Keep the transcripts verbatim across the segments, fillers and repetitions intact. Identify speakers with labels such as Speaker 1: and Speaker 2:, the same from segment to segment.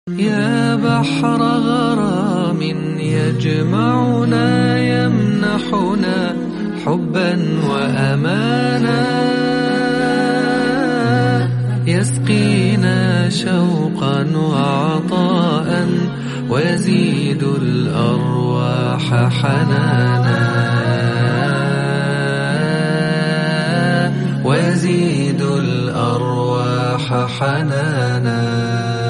Speaker 1: يا بحر غرام يجمعنا يمنحنا حبا وأمانا، يسقينا شوقا وعطاء ويزيد الأرواح حنانا، ويزيد الأرواح حنانا.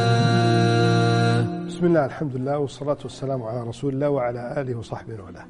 Speaker 2: بسم الله، الحمد لله، والصلاة والسلام على رسول الله وعلى آله وصحبه وله.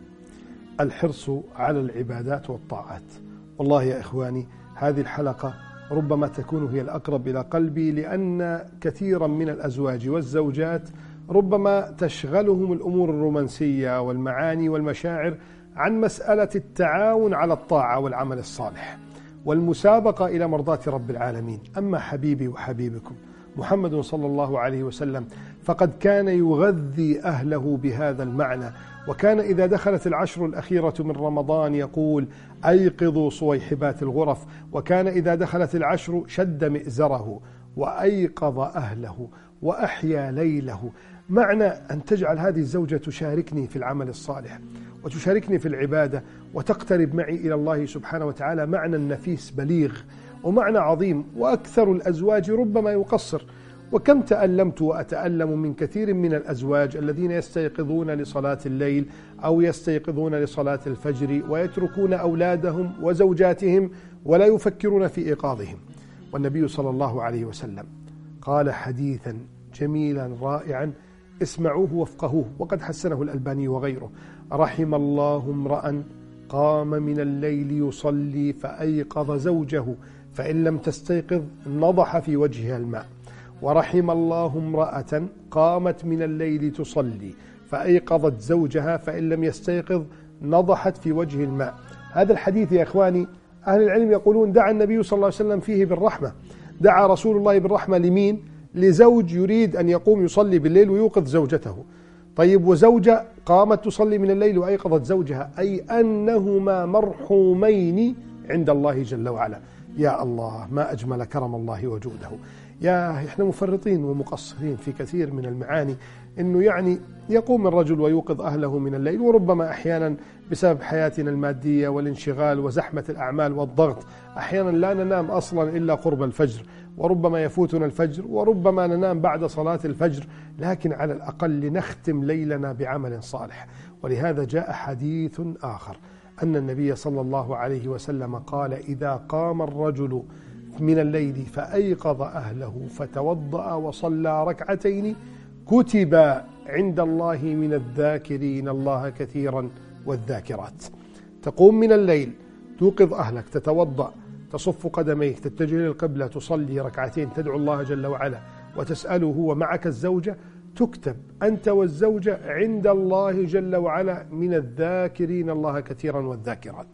Speaker 2: الحرص على العبادات والطاعات. والله يا إخواني، هذه الحلقة ربما تكون هي الأقرب إلى قلبي، لأن كثيرا من الأزواج والزوجات ربما تشغلهم الأمور الرومانسية والمعاني والمشاعر عن مسألة التعاون على الطاعة والعمل الصالح والمسابقة إلى مرضاة رب العالمين. أما حبيبي وحبيبكم محمد صلى الله عليه وسلم فقد كان يغذي أهله بهذا المعنى، وكان إذا دخلت العشر الأخيرة من رمضان يقول: أيقظوا صويحبات الغرف. وكان إذا دخلت العشر شد مئزره وأيقظ أهله وأحيا ليله. معنى أن تجعل هذه الزوجة تشاركني في العمل الصالح وتشاركني في العبادة وتقترب معي إلى الله سبحانه وتعالى معنى نفيس بليغ ومعنى عظيم. وأكثر الأزواج ربما يقصر، وكم تألمت وأتألم من كثير من الأزواج الذين يستيقظون لصلاة الليل أو يستيقظون لصلاة الفجر ويتركون أولادهم وزوجاتهم ولا يفكرون في إيقاظهم. والنبي صلى الله عليه وسلم قال حديثا جميلا رائعا، اسمعوه وافقهوه، وقد حسنه الألباني وغيره: رحم الله امرأ قام من الليل يصلي فأيقظ زوجه فإن لم تستيقظ نضح في وجهها الماء، ورحم الله امرأة قامت من الليل تصلي فأيقظت زوجها فإن لم يستيقظ نضحت في وجه الماء. هذا الحديث يا إخواني أهل العلم يقولون دعا النبي صلى الله عليه وسلم فيه بالرحمة. دعا رسول الله بالرحمة لمين؟ لزوج يريد أن يقوم يصلي بالليل ويوقظ زوجته. طيب، وزوجة قامت تصلي من الليل وأيقظت زوجها، أي أنهما مرحومين عند الله جل وعلا. يا الله، ما أجمل كرم الله وجوده. يا إحنا مفرطين ومقصرين في كثير من المعاني، إنه يعني يقوم الرجل ويوقظ أهله من الليل، وربما أحيانا بسبب حياتنا المادية والانشغال وزحمة الأعمال والضغط أحيانا لا ننام أصلا إلا قرب الفجر، وربما يفوتنا الفجر، وربما ننام بعد صلاة الفجر، لكن على الأقل نختم ليلنا بعمل صالح. ولهذا جاء حديث آخر أن النبي صلى الله عليه وسلم قال: إذا قام الرجل من الليل فأيقظ أهله فتوضأ وصلى ركعتين كتب عند الله من الذاكرين الله كثيرا والذاكرات. تقوم من الليل، توقظ أهلك، تتوضأ، تصف قدميك، تتجه للقبلة، تصلي ركعتين، تدعو الله جل وعلا وتسأله هو معك الزوجة، تكتب أنت والزوجة عند الله جل وعلا من الذاكرين الله كثيرا والذاكرات.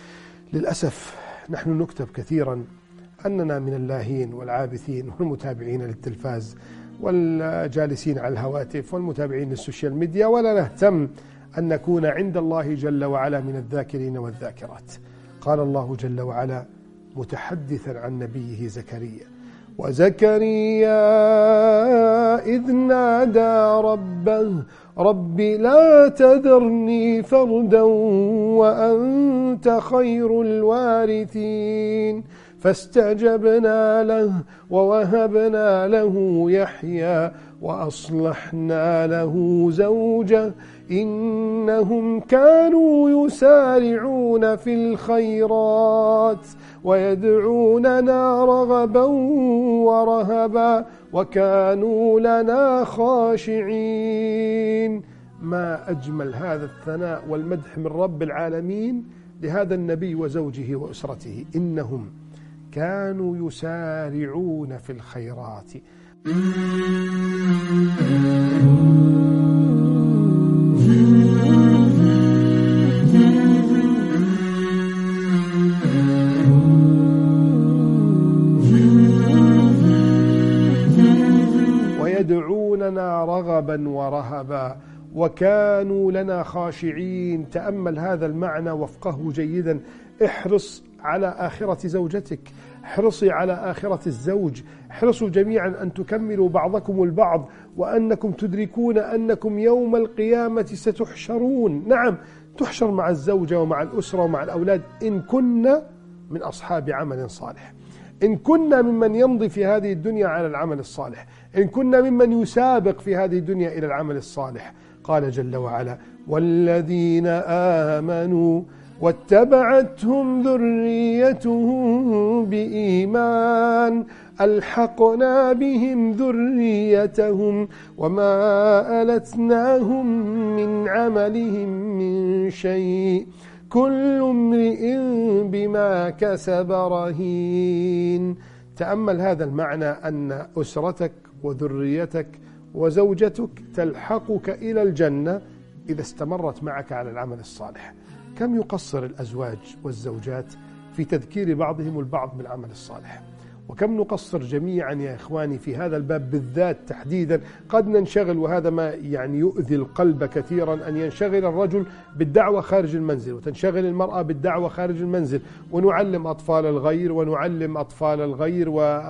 Speaker 2: للأسف نحن نكتب كثيرا أننا من اللاهين والعابثين والمتابعين للتلفاز والجالسين على الهواتف والمتابعين للسوشيال ميديا، ولا نهتم أن نكون عند الله جل وعلا من الذاكرين والذاكرات. قال الله جل وعلا متحدثا عن نبيه زكريا: وزكريا إذ نادى ربه رب لا تذرني فردا وأنت خير الوارثين فاستجبنا له ووهبنا له يحيى وأصلحنا له زوجه إنهم كانوا يسارعون في الخيرات ويدعوننا رغبا ورهبا وكانوا لنا خاشعين. ما أجمل هذا الثناء والمدح من رب العالمين لهذا النبي وزوجه وأسرته، إنهم كانوا يسارعون في الخيرات. ويدعوننا رغبا ورهبا وكانوا لنا خاشعين. تأمل هذا المعنى وافقه جيدا. احرص على آخرة زوجتك. احرصي على آخرة الزوج، احرصوا جميعا أن تكملوا بعضكم البعض، وأنكم تدركون أنكم يوم القيامة ستحشرون. نعم، تحشر مع الزوجة ومع الأسرة ومع الأولاد إن كنا من أصحاب عمل صالح، إن كنا ممن يمضي في هذه الدنيا على العمل الصالح، إن كنا ممن يسابق في هذه الدنيا إلى العمل الصالح. قال جل وعلا: والذين آمنوا واتبعتهم ذريتهم بإيمان ألحقنا بهم ذريتهم وما ألتناهم من عملهم من شيء كل امرئ بما كسب رهين. تأمل هذا المعنى، أن أسرتك وذريتك وزوجتك تلحقك إلى الجنة إذا استمرت معك على العمل الصالح. كم يقصر الأزواج والزوجات في تذكير بعضهم البعض بالعمل الصالح، وكم نقصر جميعا يا إخواني في هذا الباب بالذات تحديدا. قد ننشغل، وهذا ما يعني يؤذي القلب كثيرا، أن ينشغل الرجل بالدعوة خارج المنزل وتنشغل المرأة بالدعوة خارج المنزل، ونعلم أطفال الغير ونعلم أطفال الغير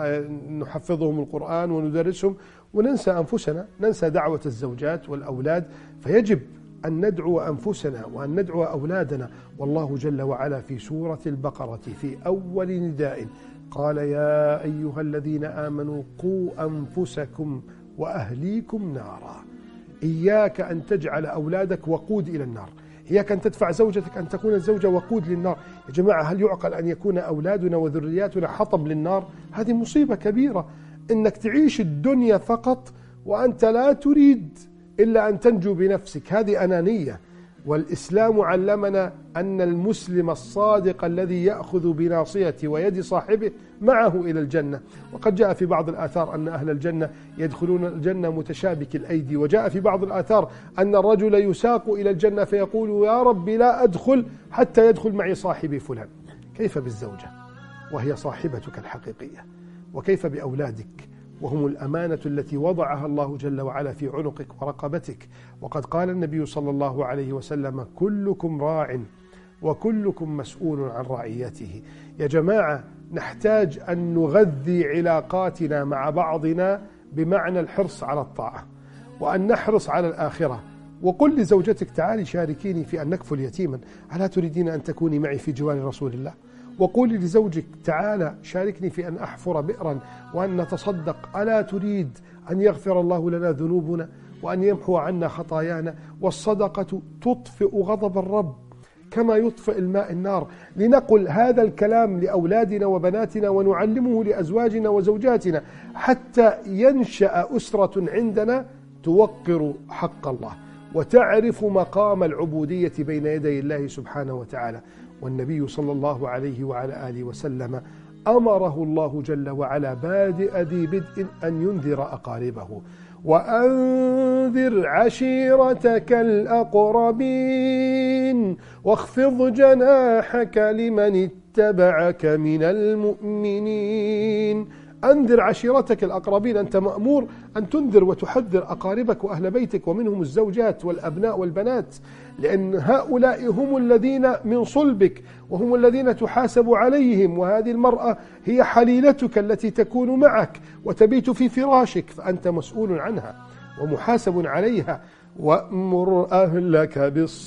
Speaker 2: ونحفظهم القرآن وندرسهم، وننسى أنفسنا، ننسى دعوة الزوجات والأولاد. فيجب أن ندعو أنفسنا وأن ندعو أولادنا. والله جل وعلا في سورة البقرة في أول نداء قال: يا أيها الذين آمنوا قوا أنفسكم وأهليكم نارا. إياك أن تجعل أولادك وقود إلى النار، إياك أن تدفع زوجتك أن تكون الزوجة وقود للنار. يا جماعة، هل يعقل أن يكون أولادنا وذرياتنا حطب للنار؟ هذه مصيبة كبيرة، إنك تعيش الدنيا فقط وأنت لا تريد إلا أن تنجو بنفسك. هذه أنانية. والإسلام علمنا أن المسلم الصادق الذي يأخذ بناصية ويد صاحبه معه إلى الجنة. وقد جاء في بعض الآثار أن أهل الجنة يدخلون الجنة متشابك الأيدي، وجاء في بعض الآثار أن الرجل يساق إلى الجنة فيقول: يا رب لا أدخل حتى يدخل معي صاحبي فلان. كيف بالزوجة وهي صاحبتك الحقيقية؟ وكيف بأولادك وهم الأمانة التي وضعها الله جل وعلا في عنقك ورقبتك؟ وقد قال النبي صلى الله عليه وسلم: كلكم راع وكلكم مسؤول عن رعيته. يا جماعة، نحتاج أن نغذي علاقاتنا مع بعضنا بمعنى الحرص على الطاعة، وأن نحرص على الآخرة. وقل لزوجتك: تعالي شاركيني في أن نكفل يتيما، ألا تريدين أن تكوني معي في جوار رسول الله؟ وقولي لزوجك: تعالى شاركني في أن أحفر بئرا وأن نتصدق، ألا تريد أن يغفر الله لنا ذنوبنا وأن يمحو عنا خطايانا؟ والصدقة تطفئ غضب الرب كما يطفئ الماء النار. لنقل هذا الكلام لأولادنا وبناتنا ونعلمه لأزواجنا وزوجاتنا حتى ينشأ أسرة عندنا توقر حق الله وتعرف مقام العبودية بين يدي الله سبحانه وتعالى. والنبي صلى الله عليه وعلى آله وسلم أمره الله جل وعلا بادئ ذي بدء أن ينذر أقاربه: وأنذر عشيرتك الأقربين واخفض جناحك لمن اتبعك من المؤمنين. أنذر عشيرتك الأقربين، أنت مأمور أن تنذر وتحذر أقاربك وأهل بيتك، ومنهم الزوجات والأبناء والبنات، لأن هؤلاء هم الذين من صلبك وهم الذين تحاسب عليهم. وهذه المرأة هي حليلتك التي تكون معك وتبيت في فراشك، فأنت مسؤول عنها ومحاسب عليها. وأمر أهلك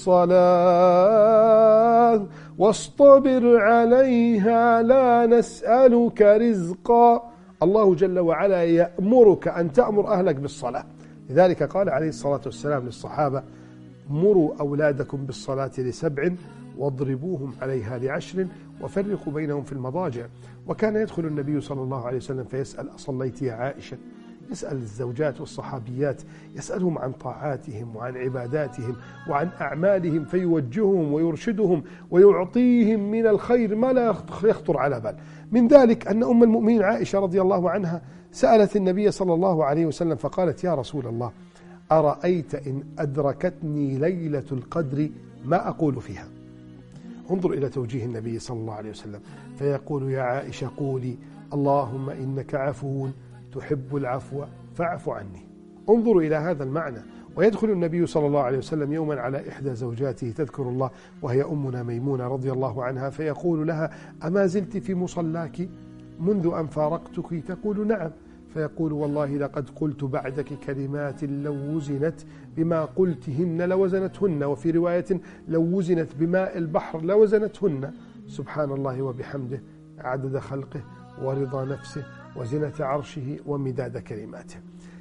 Speaker 2: بالصلاة واصطبر عليها لا نسألك رزقا. الله جل وعلا يأمرك أن تأمر أهلك بالصلاة. لذلك قال عليه الصلاة والسلام للصحابة: مروا أولادكم بالصلاة لسبع واضربوهم عليها لعشر وفرقوا بينهم في المضاجع. وكان يدخل النبي صلى الله عليه وسلم فيسأل: أصليت يا عائشة؟ يسأل الزوجات والصحابيات، يسألهم عن طاعاتهم وعن عباداتهم وعن أعمالهم، فيوجههم ويرشدهم ويعطيهم من الخير ما لا يخطر على بال. من ذلك أن أم المؤمنين عائشة رضي الله عنها سألت النبي صلى الله عليه وسلم فقالت: يا رسول الله، أرأيت إن أدركتني ليلة القدر ما أقول فيها؟ انظر إلى توجيه النبي صلى الله عليه وسلم، فيقول: يا عائشة قولي اللهم إنك عفو تحب العفو فاعف عني. انظروا إلى هذا المعنى. ويدخل النبي صلى الله عليه وسلم يوما على إحدى زوجاته تذكر الله وهي أمنا ميمونة رضي الله عنها، فيقول لها: أما زلت في مصلاك؟ منذ أن فارقتك؟ تقول نعم. فيقول والله لقد قلت بعدك كلمات لو وزنت بما قلتهن لوزنتهن، وفي رواية لو وزنت بماء البحر لوزنتهن. سبحان الله وبحمده عدد خلقه ورضا نفسه وزنة عرشه ومداد كلماته.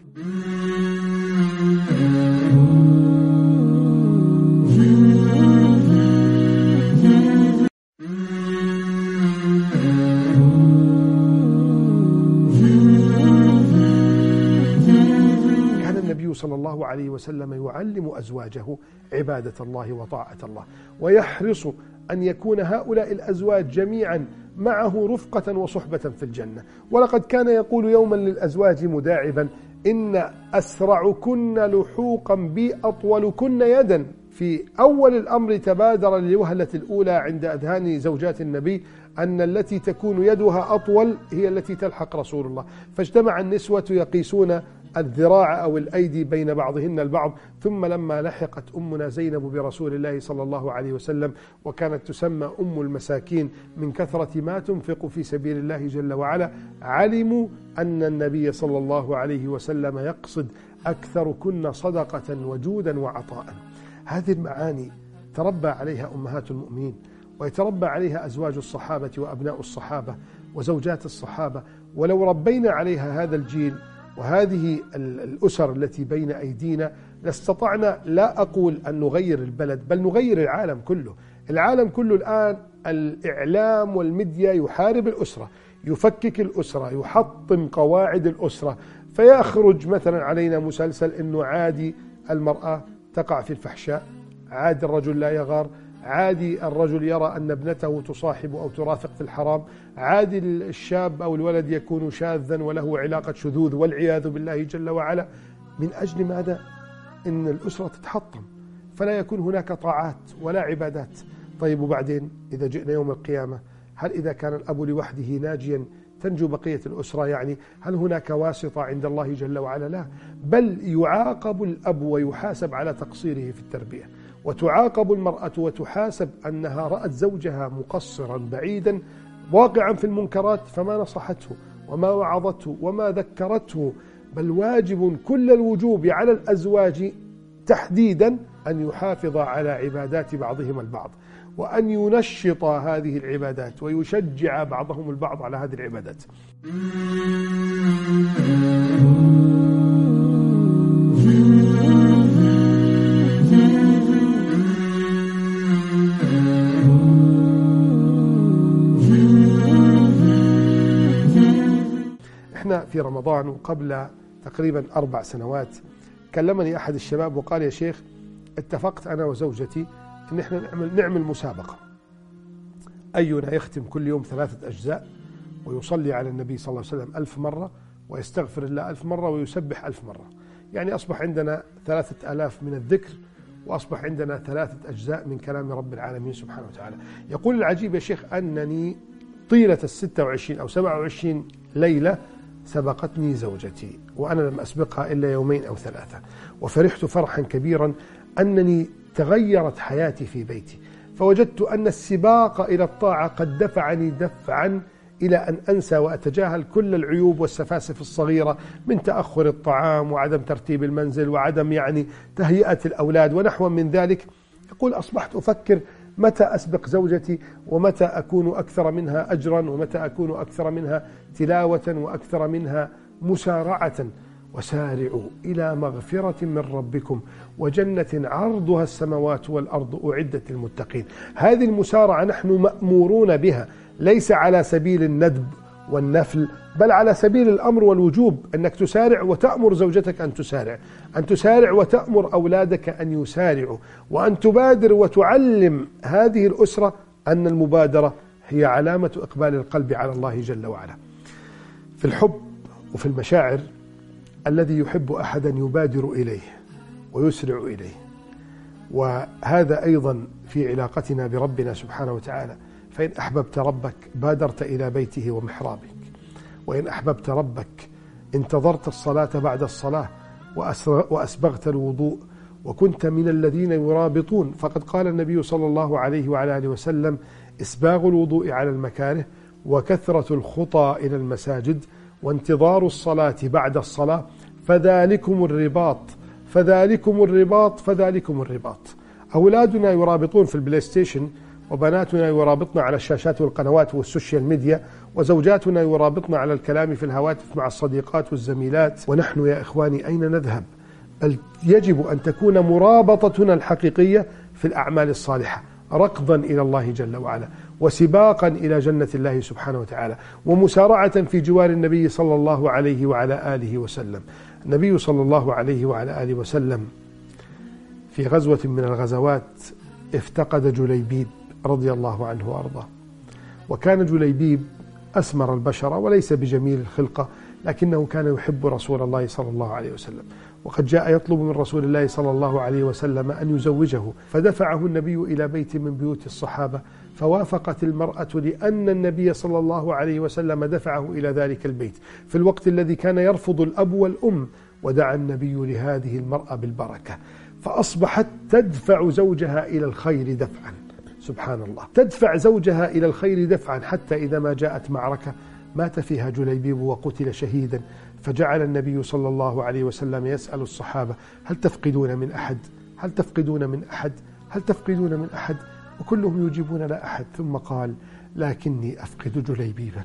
Speaker 2: صلى الله عليه وسلم يعلم أزواجه عبادة الله وطاعة الله، ويحرص أن يكون هؤلاء الأزواج جميعا معه رفقة وصحبة في الجنة. ولقد كان يقول يوما للأزواج مداعبا: إن أسرعكن لحوقا بي أطولكن يدا. في أول الأمر تبادر للوهلة الأولى عند أذهان زوجات النبي أن التي تكون يدها أطول هي التي تلحق رسول الله، فاجتمع النسوة يقيسون الذراع أو الأيدي بين بعضهن البعض. ثم لما لحقت أمنا زينب برسول الله صلى الله عليه وسلم، وكانت تسمى أم المساكين من كثرة ما تنفق في سبيل الله جل وعلا، علموا أن النبي صلى الله عليه وسلم يقصد أكثركن صدقة وجودا وعطاء. هذه المعاني تربى عليها أمهات المؤمنين، ويتربى عليها أزواج الصحابة وأبناء الصحابة وزوجات الصحابة. ولو ربينا عليها هذا الجيل وهذه الأسر التي بين أيدينا لاستطعنا، لا أقول أن نغير البلد، بل نغير العالم كله. العالم كله الآن الإعلام والميديا يحارب الأسرة، يفكك الأسرة، يحطم قواعد الأسرة. فيخرج مثلا علينا مسلسل أنه عادي المرأة تقع في الفحشاء، عادي الرجل لا يغار، عادي الرجل يرى أن ابنته تصاحب أو ترافق في الحرام، عادي الشاب أو الولد يكون شاذا وله علاقة شذوذ والعياذ بالله جل وعلا. من أجل ماذا؟ إن الأسرة تتحطم، فلا يكون هناك طاعات ولا عبادات. طيب وبعدين إذا جئنا يوم القيامة، هل إذا كان الأب لوحده ناجيا تنجو بقية الأسرة؟ يعني هل هناك واسطة عند الله جل وعلا؟ لا، بل يعاقب الأب ويحاسب على تقصيره في التربية، وتعاقب المرأة وتحاسب أنها رأت زوجها مقصرا بعيدا واقعا في المنكرات فما نصحته وما وعظته وما ذكرته. بل واجب كل الوجوب على الأزواج تحديدا أن يحافظ على عبادات بعضهم البعض، وأن ينشط هذه العبادات ويشجع بعضهم البعض على هذه العبادات. احنا في رمضان وقبل تقريبا أربع سنوات كلمني أحد الشباب وقال: يا شيخ، اتفقت أنا وزوجتي أن احنا نعمل, نعمل مسابقة، أينا يختم كل يوم ثلاثة أجزاء ويصلي على النبي صلى الله عليه وسلم ألف مرة ويستغفر الله ألف مرة ويسبح ألف مرة. يعني أصبح عندنا ثلاثة آلاف من الذكر، وأصبح عندنا ثلاثة أجزاء من كلام رب العالمين سبحانه وتعالى. يقول العجيب يا شيخ أنني طيلة الستة وعشرين أو سبعة وعشرين ليلة سبقتني زوجتي، وأنا لم أسبقها إلا يومين أو ثلاثة، وفرحت فرحا كبيرا أنني تغيرت حياتي في بيتي، فوجدت أن السباق إلى الطاعة قد دفعني دفعا إلى أن أنسى وأتجاهل كل العيوب والسفاسف الصغيرة من تأخر الطعام وعدم ترتيب المنزل وعدم يعني تهيئة الأولاد ونحو من ذلك. يقول: أصبحت أفكر متى أسبق زوجتي، ومتى أكون أكثر منها أجرا، ومتى أكون أكثر منها تلاوة وأكثر منها مسارعة. وسارعوا إلى مغفرة من ربكم وجنة عرضها السماوات والأرض أعدت للمتقين. هذه المسارعة نحن مأمورون بها، ليس على سبيل الندب والنفل، بل على سبيل الأمر والوجوب، أنك تسارع وتأمر زوجتك أن تسارع، أن تسارع وتأمر أولادك أن يسارعوا، وأن تبادر وتعلم هذه الأسرة أن المبادرة هي علامة إقبال القلب على الله جل وعلا. في الحب وفي المشاعر الذي يحب أحدا يبادر إليه ويسرع إليه، وهذا أيضا في علاقتنا بربنا سبحانه وتعالى. فإن أحببت ربك بادرت إلى بيته ومحرابك، وإن أحببت ربك انتظرت الصلاة بعد الصلاة وأسبغت الوضوء وكنت من الذين يرابطون. فقد قال النبي صلى الله عليه وعلى آله وسلم: إسباغ الوضوء على المكاره وكثرة الخطى إلى المساجد وانتظار الصلاة بعد الصلاة، فذلكم الرباط فذلكم الرباط فذلكم الرباط. أولادنا يرابطون في البلاي ستيشن، وبناتنا يرابطن على الشاشات والقنوات والسوشيال ميديا، وزوجاتنا يرابطن على الكلام في الهواتف مع الصديقات والزميلات. ونحن يا إخواني أين نذهب؟ بل يجب أن تكون مرابطتنا الحقيقية في الأعمال الصالحة، ركضا إلى الله جل وعلا، وسباقا إلى جنة الله سبحانه وتعالى، ومسارعة في جوار النبي صلى الله عليه وعلى آله وسلم. النبي صلى الله عليه وعلى آله وسلم في غزوة من الغزوات افتقد جليبيب رضي الله عنه وأرضاه. وكان جليبيب أسمر البشرة وليس بجميل الخلقة، لكنه كان يحب رسول الله صلى الله عليه وسلم، وقد جاء يطلب من رسول الله صلى الله عليه وسلم أن يزوجه، فدفعه النبي إلى بيت من بيوت الصحابة، فوافقت المرأة لأن النبي صلى الله عليه وسلم دفعه إلى ذلك البيت في الوقت الذي كان يرفض الأب والأم، ودعا النبي لهذه المرأة بالبركة، فأصبحت تدفع زوجها إلى الخير دفعا. سبحان الله، تدفع زوجها إلى الخير دفعا، حتى إذا ما جاءت معركة مات فيها جليبيب وقتل شهيدا، فجعل النبي صلى الله عليه وسلم يسأل الصحابة: هل تفقدون من أحد؟ هل تفقدون من أحد؟ هل تفقدون من أحد؟ وكلهم يجيبون لا أحد. ثم قال: لكني أفقد جليبيبا،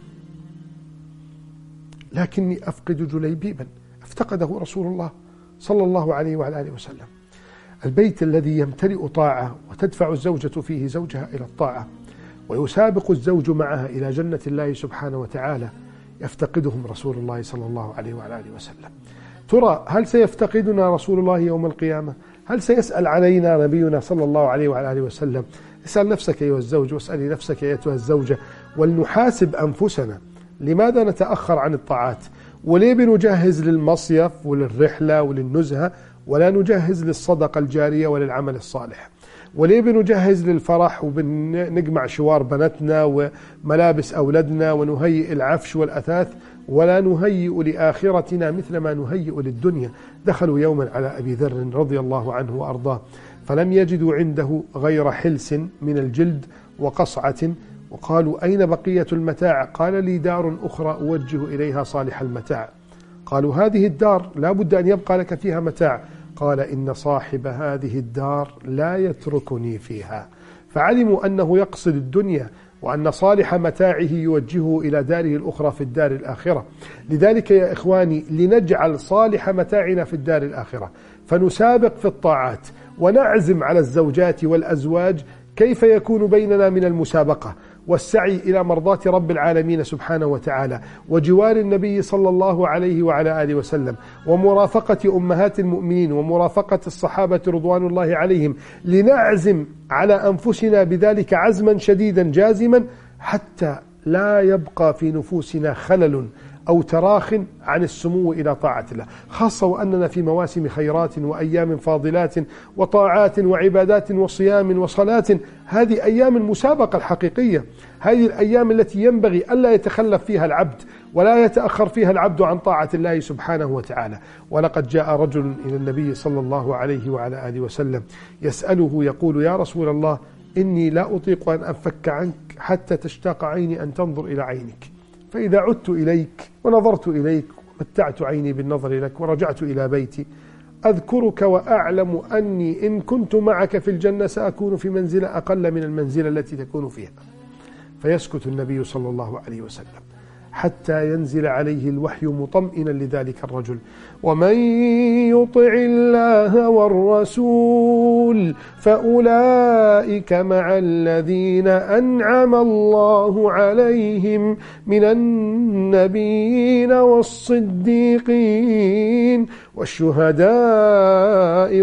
Speaker 2: لكني أفقد جليبيبا. افتقده رسول الله صلى الله عليه وعلى آله وسلم. البيت الذي يمتلئ طاعة وتدفع الزوجة فيه زوجها إلى الطاعة، ويسابق الزوج معها إلى جنة الله سبحانه وتعالى، يفتقدهم رسول الله صلى الله عليه وعلى آله وسلم. ترى هل سيفتقدنا رسول الله يوم القيامة؟ هل سيسأل علينا نبينا صلى الله عليه وعلى آله وسلم؟ اسأل نفسك أيها الزوج، واسألي نفسك أيتها الزوجة، ولنحاسب أنفسنا. لماذا نتأخر عن الطاعات؟ وليه بنجهز للمصيف وللرحلة وللنزهة ولا نجهز للصدقة الجارية وللعمل الصالح؟ وليه بنجهز للفرح وبنجمع شوار بناتنا وملابس أولادنا ونهيئ العفش والأثاث ولا نهيئ لآخرتنا مثل ما نهيئ للدنيا؟ دخلوا يوما على أبي ذر رضي الله عنه وأرضاه، فلم يجدوا عنده غير حلس من الجلد وقصعة، وقالوا: أين بقية المتاع؟ قال: لي دار أخرى أوجه إليها صالح المتاع. قالوا: هذه الدار لا بد أن يبقى لك فيها متاع. قال: إن صاحب هذه الدار لا يتركني فيها. فعلموا أنه يقصد الدنيا، وأن صالح متاعه يوجهه إلى داره الأخرى في الدار الآخرة. لذلك يا إخواني، لنجعل صالح متاعنا في الدار الآخرة، فنسابق في الطاعات ونعزم على الزوجات والأزواج كيف يكون بيننا من المسابقة والسعي إلى مرضاة رب العالمين سبحانه وتعالى، وجوار النبي صلى الله عليه وعلى آله وسلم، ومرافقة أمهات المؤمنين، ومرافقة الصحابة رضوان الله عليهم، لنعزم على أنفسنا بذلك عزما شديدا جازما، حتى لا يبقى في نفوسنا خلل أو تراخ عن السمو إلى طاعة الله، خاصة وأننا في مواسم خيرات وأيام فاضلات وطاعات وعبادات وصيام وصلاة. هذه أيام المسابقة الحقيقية، هذه الأيام التي ينبغي ألا يتخلف فيها العبد ولا يتأخر فيها العبد عن طاعة الله سبحانه وتعالى. ولقد جاء رجل إلى النبي صلى الله عليه وعلى آله وسلم يسأله يقول: يا رسول الله، إني لا أطيق أن أنفك عنك حتى تشتاق عيني أن تنظر إلى عينك، فإذا عدت إليك ونظرت إليك ومتعت عيني بالنظر لك ورجعت إلى بيتي أذكرك وأعلم أني إن كنت معك في الجنة سأكون في منزلة أقل من المنزلة التي تكون فيها. فيسكت النبي صلى الله عليه وسلم حتى ينزل عليه الوحي مطمئنا لذلك الرجل: ومن يطع الله والرسول فأولئك مع الذين أنعم الله عليهم من النبيين والصديقين والشهداء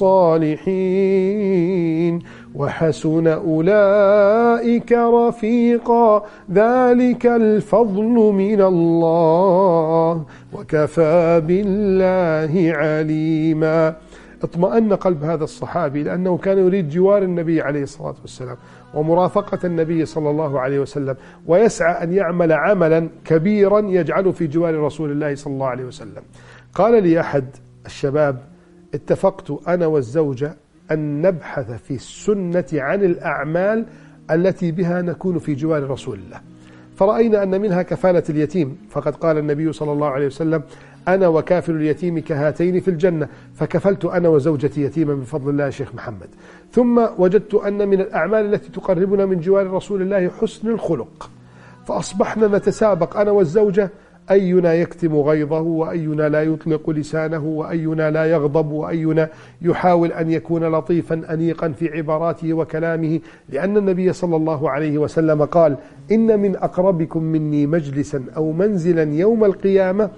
Speaker 2: والصالحين وحسن أولئك رفيقا، ذلك الفضل من الله وكفى بالله عليما. اطمأن قلب هذا الصحابي لأنه كان يريد جوار النبي عليه الصلاة والسلام ومرافقة النبي صلى الله عليه وسلم، ويسعى أن يعمل عملا كبيرا يجعله في جوار رسول الله صلى الله عليه وسلم. قال لي أحد الشباب: اتفقت أنا والزوجة أن نبحث في السنة عن الأعمال التي بها نكون في جوار رسول الله. فرأينا أن منها كفالة اليتيم، فقد قال النبي صلى الله عليه وسلم: أنا وكافل اليتيم كهاتين في الجنة، فكفلت أنا وزوجتي يتيما بفضل الله يا شيخ محمد. ثم وجدت أن من الأعمال التي تقربنا من جوار رسول الله حسن الخلق، فأصبحنا نتسابق أنا والزوجة أينا يكتم غيظه، وأينا لا يطلق لسانه، وأينا لا يغضب، وأينا يحاول أن يكون لطيفا أنيقا في عباراته وكلامه، لأن النبي صلى الله عليه وسلم قال: إن من أقربكم مني مجلسا أو منزلا يوم القيامة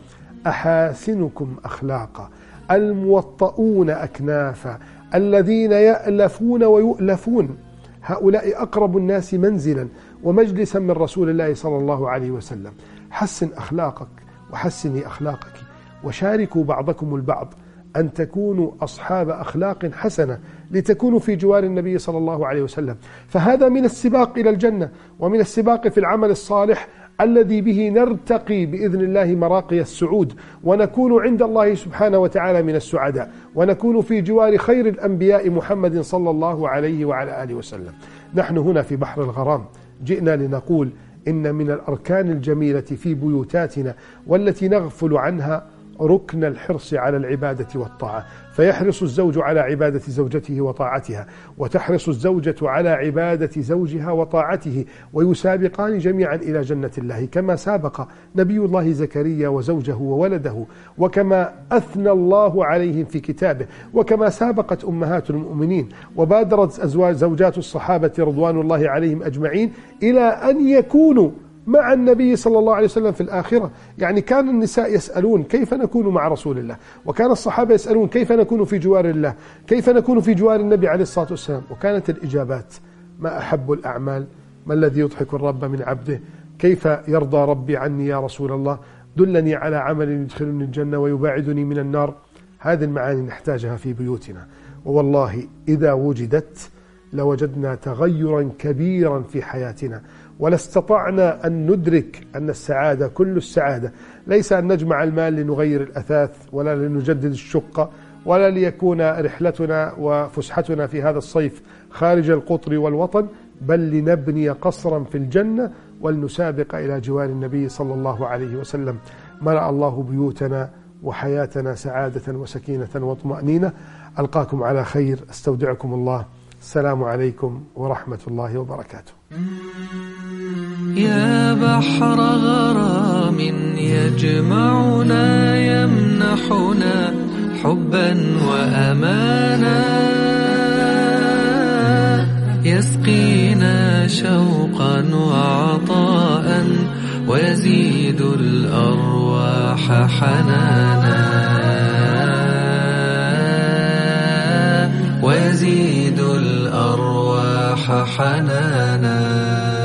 Speaker 2: أحاسنكم أخلاقا، الموطؤون أكنافا، الذين يألفون ويؤلفون، هؤلاء أقرب الناس منزلا ومجلسا من رسول الله صلى الله عليه وسلم. حسن أخلاقك وحسني أخلاقك، وشاركوا بعضكم البعض أن تكونوا أصحاب أخلاق حسنة لتكونوا في جوار النبي صلى الله عليه وسلم. فهذا من السباق إلى الجنة، ومن السباق في العمل الصالح الذي به نرتقي بإذن الله مراقي السعود، ونكون عند الله سبحانه وتعالى من السعداء، ونكون في جوار خير الأنبياء محمد صلى الله عليه وعلى آله وسلم. نحن هنا في بحر الغرام جئنا لنقول إن من الأركان الجميلة في بيوتاتنا والتي نغفل عنها ركن الحرص على العبادة والطاعة، فيحرص الزوج على عبادة زوجته وطاعتها، وتحرص الزوجة على عبادة زوجها وطاعته، ويسابقان جميعا إلى جنة الله، كما سابق نبي الله زكريا وزوجه وولده، وكما أثنى الله عليهم في كتابه، وكما سابقت أمهات المؤمنين وبادرت أزواج زوجات الصحابة رضوان الله عليهم أجمعين إلى أن يكونوا مع النبي صلى الله عليه وسلم في الآخرة. يعني كان النساء يسألون كيف نكون مع رسول الله، وكان الصحابة يسألون كيف نكون في جوار الله، كيف نكون في جوار النبي عليه الصلاة والسلام، وكانت الإجابات: ما أحب الأعمال، ما الذي يضحك الرب من عبده، كيف يرضى ربي عني يا رسول الله، دلني على عمل يدخلني الجنة ويباعدني من النار. هذه المعاني نحتاجها في بيوتنا، ووالله إذا وجدت لوجدنا تغيرا كبيرا في حياتنا، ولاستطعنا أن ندرك أن السعادة كل السعادة ليس أن نجمع المال لنغير الأثاث، ولا لنجدد الشقة، ولا ليكون رحلتنا وفسحتنا في هذا الصيف خارج القطر والوطن، بل لنبني قصرا في الجنة ولنسابق إلى جوار النبي صلى الله عليه وسلم. ملأ الله بيوتنا وحياتنا سعادة وسكينة وطمأنينة. ألقاكم على خير، استودعكم الله، السلام عليكم ورحمة الله وبركاته.
Speaker 1: يا بحر غرام يجمعنا يمنحنا حبا وأمانا، يسقينا شوقا وعطاء ويزيد الأرواح حنانا، ويزيد الأرواح حنانا.